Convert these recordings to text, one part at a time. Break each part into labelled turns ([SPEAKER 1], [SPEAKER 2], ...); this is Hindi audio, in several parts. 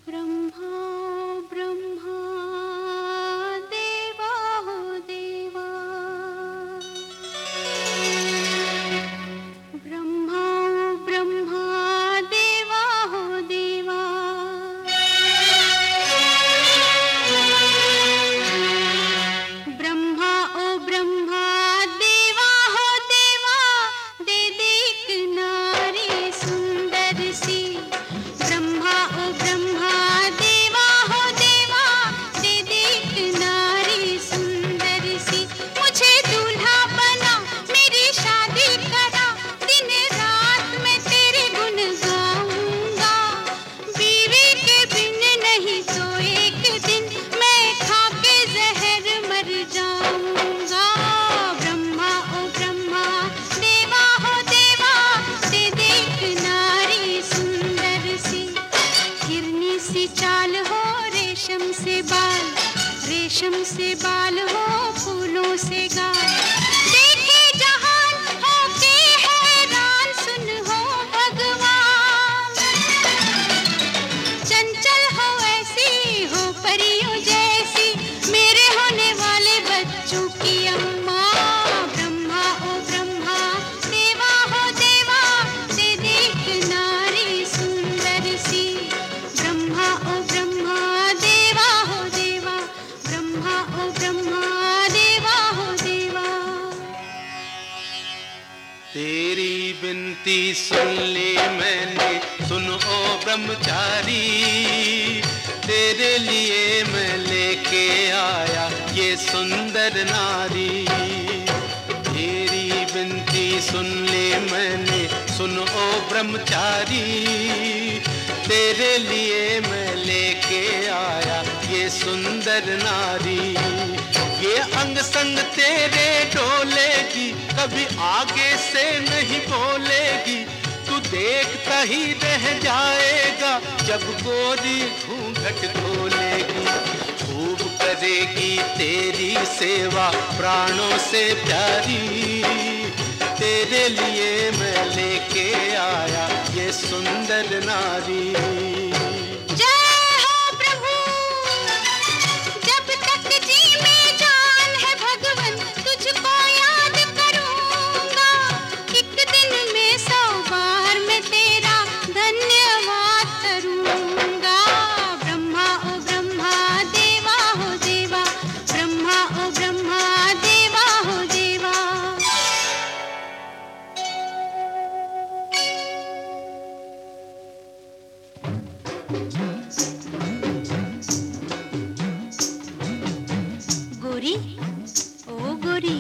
[SPEAKER 1] ब्रह्मा ब्रह्मा देवा हो देवा, ब्रह्मा ब्रह्मा देवा हो देवा, ब्रह्मा ओ ब्रह्मा देवा हो देवा, दे दे एक नारी सुंदर सी। ब्रह्मा ओ ब्रह्मा देवा हो देवा, दे दे एक नारी सुंदर सी। मुझे दूल्हा बना, मेरी शादी करा, दिन रात मैं तेरे गुण गाऊंगा। बीवी के बिन नहीं तो एक दिन मैं खा के जहर मर जाऊंगा। ब्रह्मा ओ ब्रह्मा देवा हो देवा, दे दे एक नारी सुंदर सी। हिरनी सी चाल हो, रेशम से बाल, रेशम से बाल हो, फूलों से गाल। देखे जहान हो के हैरान, सुन हो भगवान। चंचल हो ऐसी, हो परियों जैसी, मेरे होने वाले बच्चों की अम्मा। ब्रह्मा ओ ब्रह्मा देवा हो देवा, दे दे एक नारी सुंदर सी। ब्रह्मा ओ ब्रह्मा देवा हो देवा, ब्रह्मा ओ ब्रह्मा देवा हो देवा।
[SPEAKER 2] तेरी विनती सुन ली मैंने, सुन ओ ब्रह्मचारी। तेरे लिए मैं लेके आया ये सुंदर नारी। तेरी विनती सुन ली मैंने, सुन ओ ब्रह्मचारी। तेरे लिए मैं लेके आया ये सुंदर नारी। ये अंग संग तेरे डोलेगी, कभी आगे से नहीं बोलेगी। तू देखता ही रह जाएगा जब गोरी घूंघट खोलेगी। खूब करेगी तेरी सेवा प्राणों से प्यारी। तेरे लिए मैं लेके आया ये सुंदर नारी।
[SPEAKER 1] गोरी ओ गोरी,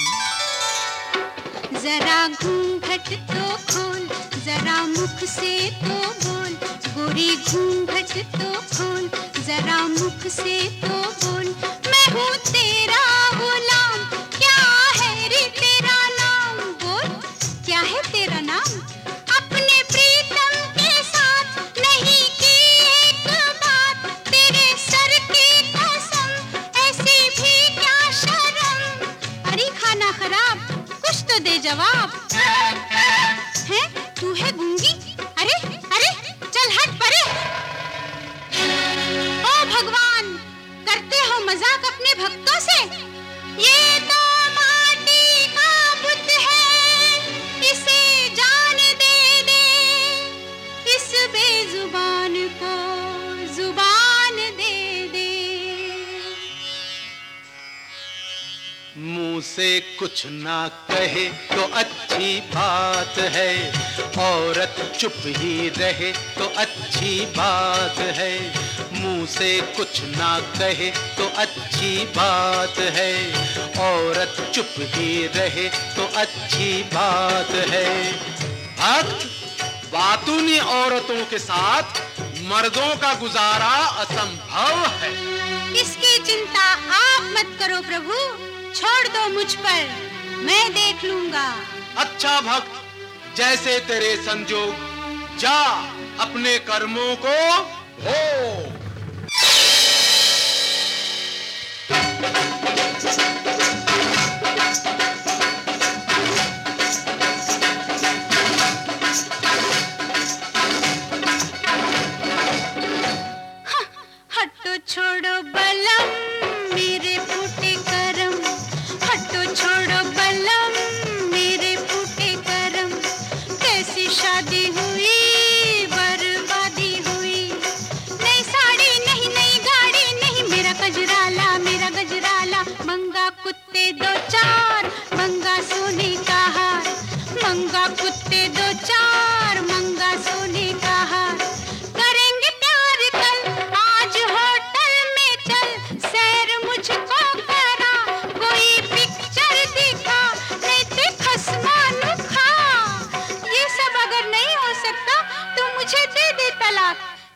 [SPEAKER 1] जरा घूंघट तो खोल, जरा मुख से तो बोल। गोरी घूंघट तो खोल, जरा मुख से तो बोल। मैं हूँ तेरा गुलाम, क्या है रे तेरा नाम? बोल क्या है तेरा नाम? अपने प्रीतम के साथ नहीं की एक बात, तेरे सर की कसम ऐसी भी क्या शर्म? अरे खाना खराब, कुछ तो दे जवाब। है तू है गूंगी? अरे अरे चल हट परे। ओ भगवान, करते हो मजाक अपने भक्तों से? ये तो माटी का बुत है, इसे जान दे दे। इस बेजुबान को जुबान दे दे।
[SPEAKER 2] मुंह से कुछ ना कहे तो अच्छी बात है, औरत चुप ही रहे तो अच्छी बात है। मुंह से कुछ ना कहे तो अच्छी बात है, औरत चुप ही रहे तो अच्छी बात है। भक्त, बातूनी औरतों के साथ मर्दों का गुजारा असंभव है।
[SPEAKER 1] इसकी चिंता आप मत करो प्रभु, छोड़ दो मुझ पर, मैं देख लूंगा।
[SPEAKER 2] अच्छा भक्त, जैसे तेरे संजोग, जा अपने कर्मों को भोग।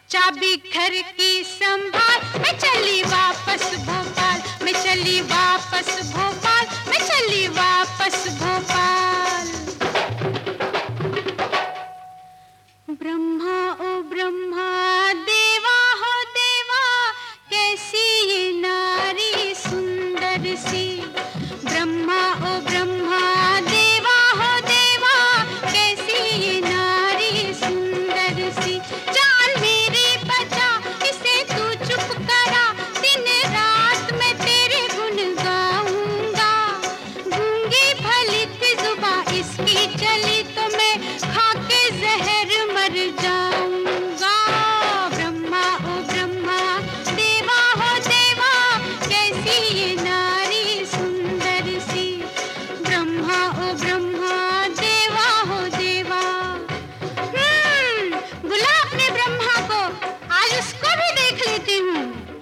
[SPEAKER 1] चाबी घर की संभाल, मैं चली वापस भोपाल, मैं चली वापस भोपाल, मैं चली वापस भोपाल। ब्रह्मा ओ ब्रह्मा देवा हो देवा, कैसी ये नारी सुंदर सी। ब्रह्मा ओ ब्रह्मा देवा हो देवा, कैसी ये नारी सुंदर सी। जान मेरी बचा, इसे तू चुप करा, दिन रात मैं तेरे गुण गाऊंगा। गूंगी भली थी जुबां इसकी चली तो मैं खा के जहर मर जाऊंगा। ब्रह्मा ओ ब्रह्मा देवा हो देवा, कैसी ये नारी सुंदर सी। ब्रह्मा ओ ब्रह्मा देवा हो देवा। बुला अपने ब्रह्मा को, आज उसको भी देख लेती हूँ।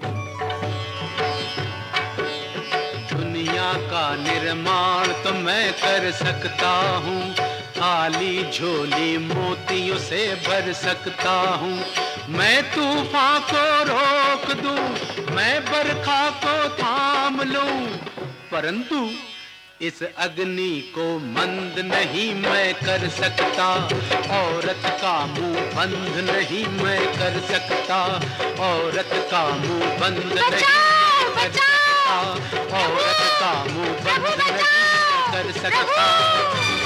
[SPEAKER 2] दुनिया का निर्माण तो मैं कर सकता हूँ, खाली झोली मोतियों से भर सकता हूँ। मैं तूफान को रोक दूं, मैं बरखा को थाम लूं, परंतु इस अग्नि को मंद नहीं मैं कर सकता। औरत का मुंह बंद नहीं मैं कर सकता, औरत का मुंह बंद नहीं मैं कर सकता, औरत का मुंह बंद नहीं मैं कर सकता।